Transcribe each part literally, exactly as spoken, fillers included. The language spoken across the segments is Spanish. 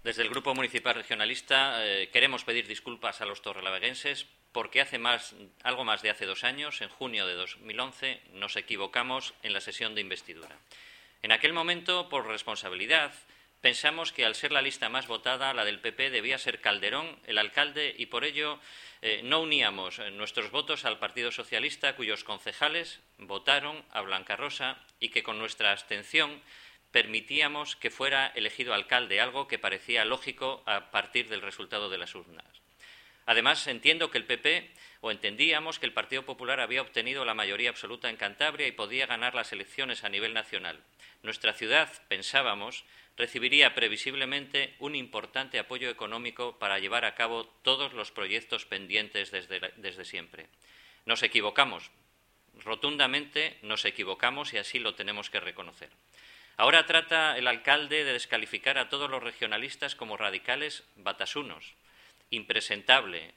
Desde el Grupo Municipal Regionalista eh, queremos pedir disculpas a los torrelaveguenses porque hace más, algo más de hace dos años, en junio de dos mil once, nos equivocamos en la sesión de investidura. En aquel momento, por responsabilidad, pensamos que al ser la lista más votada, la del P P, debía ser Calderón el alcalde y por ello eh, no uníamos nuestros votos al Partido Socialista, cuyos concejales votaron a Blanca-Rosa y que con nuestra abstención permitíamos que fuera elegido alcalde, algo que parecía lógico a partir del resultado de las urnas. Además, entiendo que el P P, o entendíamos que el Partido Popular había obtenido la mayoría absoluta en Cantabria y podía ganar las elecciones a nivel nacional. Nuestra ciudad, pensábamos, recibiría previsiblemente un importante apoyo económico para llevar a cabo todos los proyectos pendientes desde, desde siempre. Nos equivocamos, rotundamente nos equivocamos y así lo tenemos que reconocer. Ahora trata el alcalde de descalificar a todos los regionalistas como radicales batasunos. Impresentable.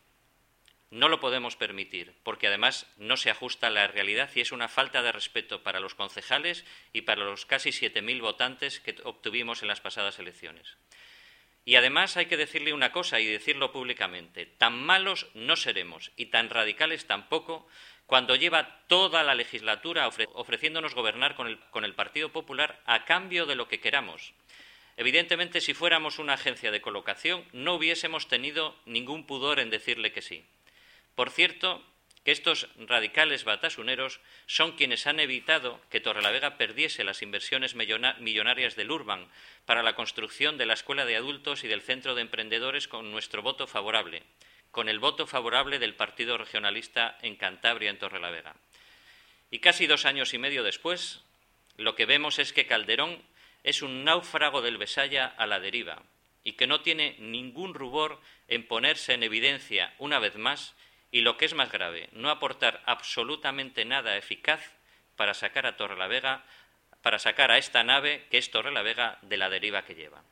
No lo podemos permitir, porque además no se ajusta a la realidad y es una falta de respeto para los concejales y para los casi siete mil votantes que obtuvimos en las pasadas elecciones. Y además hay que decirle una cosa y decirlo públicamente. Tan malos no seremos y tan radicales tampoco cuando lleva toda la legislatura ofre ofreciéndonos gobernar con el, con el Partido Popular a cambio de lo que queramos. Evidentemente, si fuéramos una agencia de colocación, no hubiésemos tenido ningún pudor en decirle que sí. Por cierto, que estos radicales batasuneros son quienes han evitado que Torrelavega perdiese las inversiones millonarias del Urban para la construcción de la Escuela de Adultos y del Centro de Emprendedores con nuestro voto favorable, con el voto favorable del Partido Regionalista en Cantabria, en Torrelavega. Y casi dos años y medio después, lo que vemos es que Calderón es un náufrago del Besaya a la deriva y que no tiene ningún rubor en ponerse en evidencia una vez más y, lo que es más grave, no aportar absolutamente nada eficaz para sacar a Torrelavega, para sacar a esta nave que es Torrelavega de la deriva que lleva.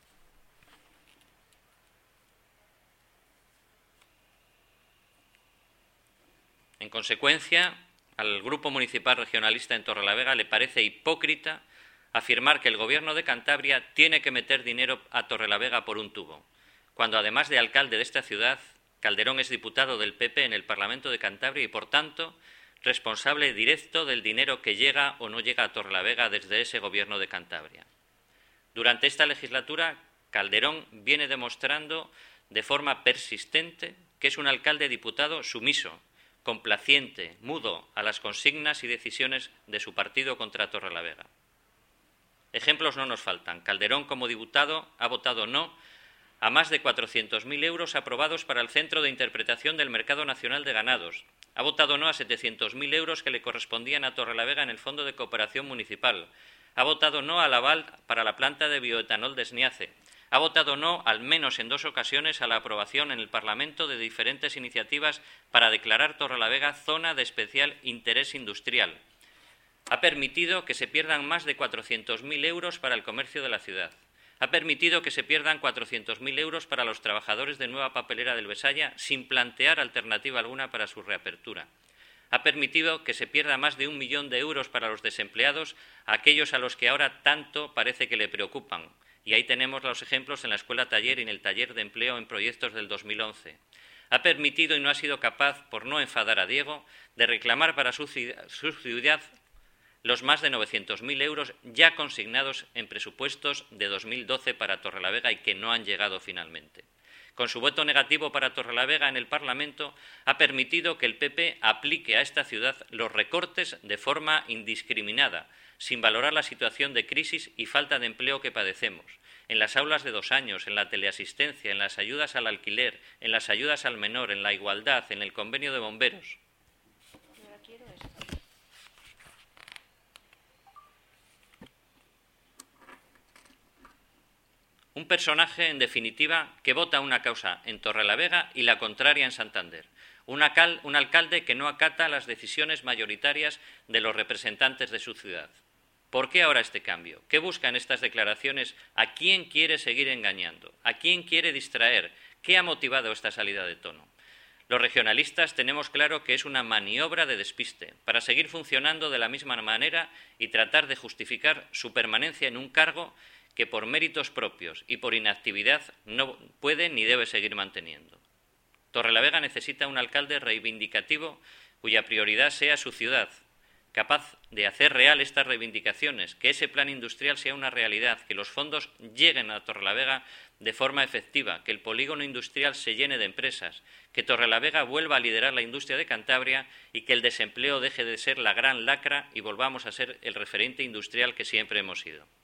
En consecuencia, al Grupo Municipal Regionalista en Torrelavega le parece hipócrita afirmar que el Gobierno de Cantabria tiene que meter dinero a Torrelavega por un tubo, cuando además de alcalde de esta ciudad, Calderón es diputado del P P en el Parlamento de Cantabria y, por tanto, responsable directo del dinero que llega o no llega a Torrelavega desde ese Gobierno de Cantabria. Durante esta legislatura, Calderón viene demostrando de forma persistente que es un alcalde diputado sumiso, complaciente, mudo a las consignas y decisiones de su partido contra Torrelavega. Ejemplos no nos faltan. Calderón, como diputado, ha votado no a más de cuatrocientos mil euros aprobados para el Centro de Interpretación del Mercado Nacional de Ganados. Ha votado no a setecientos mil euros que le correspondían a Torrelavega en el Fondo de Cooperación Municipal. Ha votado no al aval para la planta de bioetanol de Sniace. Ha votado no, al menos en dos ocasiones, a la aprobación en el Parlamento de diferentes iniciativas para declarar Torrelavega zona de especial interés industrial. Ha permitido que se pierdan más de cuatrocientos mil euros para el comercio de la ciudad. Ha permitido que se pierdan cuatrocientos mil euros para los trabajadores de Nueva Papelera del Besaya sin plantear alternativa alguna para su reapertura. Ha permitido que se pierda más de un millón de euros para los desempleados, aquellos a los que ahora tanto parece que le preocupan. Y ahí tenemos los ejemplos en la Escuela Taller y en el Taller de Empleo en proyectos del dos mil once. Ha permitido y no ha sido capaz, por no enfadar a Diego, de reclamar para su ciudad los más de novecientos mil euros ya consignados en presupuestos de dos mil doce para Torrelavega y que no han llegado finalmente. Con su voto negativo para Torrelavega en el Parlamento, ha permitido que el P P aplique a esta ciudad los recortes de forma indiscriminada, sin valorar la situación de crisis y falta de empleo que padecemos, en las aulas de dos años, en la teleasistencia, en las ayudas al alquiler, en las ayudas al menor, en la igualdad, en el convenio de bomberos. Un personaje, en definitiva, que vota una causa en Torrelavega y la contraria en Santander. Un, acal, un alcalde que no acata las decisiones mayoritarias de los representantes de su ciudad. ¿Por qué ahora este cambio? ¿Qué busca en estas declaraciones? ¿A quién quiere seguir engañando? ¿A quién quiere distraer? ¿Qué ha motivado esta salida de tono? Los regionalistas tenemos claro que es una maniobra de despiste para seguir funcionando de la misma manera y tratar de justificar su permanencia en un cargo que por méritos propios y por inactividad no puede ni debe seguir manteniendo. Torrelavega necesita un alcalde reivindicativo cuya prioridad sea su ciudad, capaz de hacer real estas reivindicaciones, que ese plan industrial sea una realidad, que los fondos lleguen a Torrelavega de forma efectiva, que el polígono industrial se llene de empresas, que Torrelavega vuelva a liderar la industria de Cantabria y que el desempleo deje de ser la gran lacra y volvamos a ser el referente industrial que siempre hemos sido.